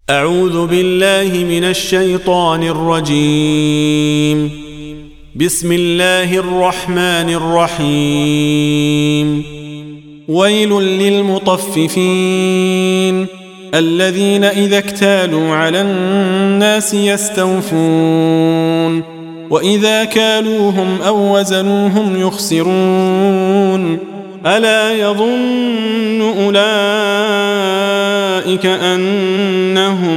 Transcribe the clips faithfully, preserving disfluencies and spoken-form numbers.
أعوذ بالله من الشيطان الرجيم. بسم الله الرحمن الرحيم. ويل للمطففين الذين إذا اكتالوا على الناس يستوفون وإذا كالوهم أو وزنوهم يخسرون ألا يظن أولئك أنهم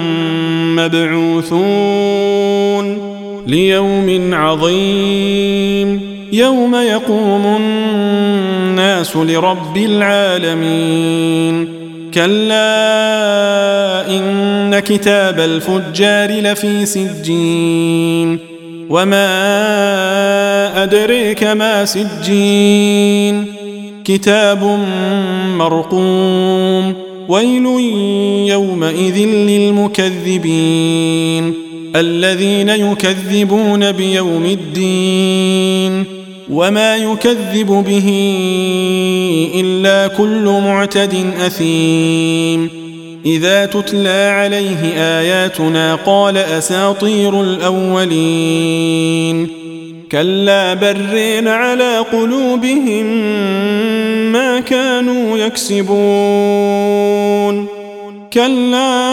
مبعوثون ليوم عظيم يوم يقوم الناس لرب العالمين. كلا إن كتاب الفجار لفي سجين وما أدريك ما سجين كتاب مرقوم. ويل يومئذ للمكذبين الذين يكذبون بيوم الدين وما يكذب به إلا كل معتد أثيم. إذا تتلى عليه آياتنا قال أساطير الأولين. كلا برين على قلوبهم ما كانوا يكسبون. كلا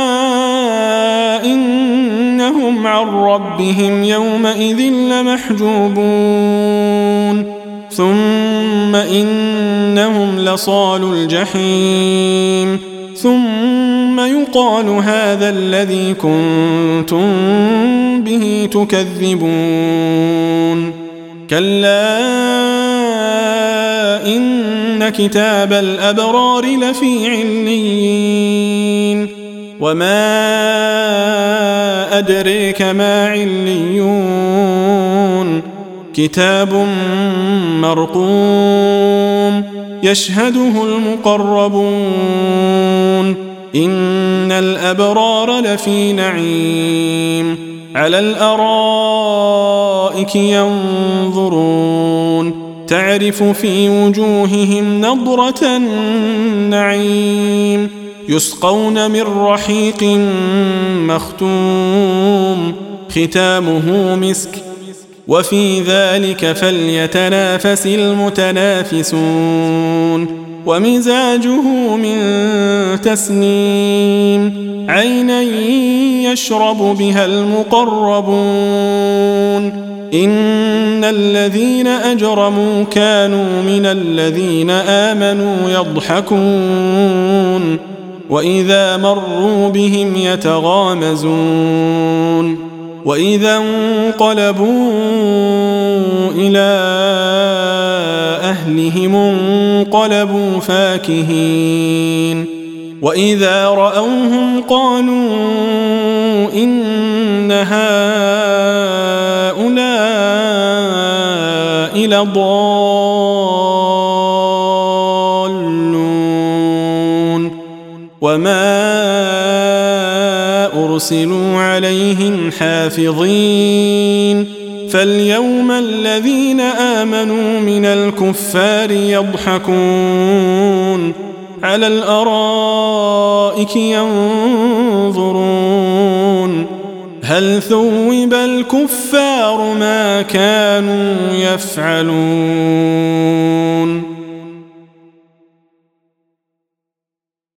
إنهم عن ربهم يومئذ لمحجوبون ثم إنهم لصالوا الجحيم ثم يقال هذا الذي كنتم به تكذبون. كلا إن كتاب الأبرار لفي عليين وما أدريك ما عليون كتاب مرقوم يشهده المقربون. إن الأبرار لفي نعيم على الأرائك ينظرون تعرف في وجوههم نضرة النعيم يسقون من رحيق مختوم ختامه مسك وفي ذلك فليتنافس المتنافسون. ومزاجه من تسنيم عينا يشرب بها المقربون. إن الذين أجرموا كانوا من الذين آمنوا يضحكون وإذا مروا بهم يتغامزون. وإذا انقلبوا إلى أهلهم انقلبوا فاكهين. وإذا رأوهم قالوا إن هؤلاء لضالون وما أرسلوا عليهم حافظين. فاليوم الذين آمنوا من الكفار يضحكون على الأرائك ينظرون هل ثوب الكفار ما كانوا يفعلون.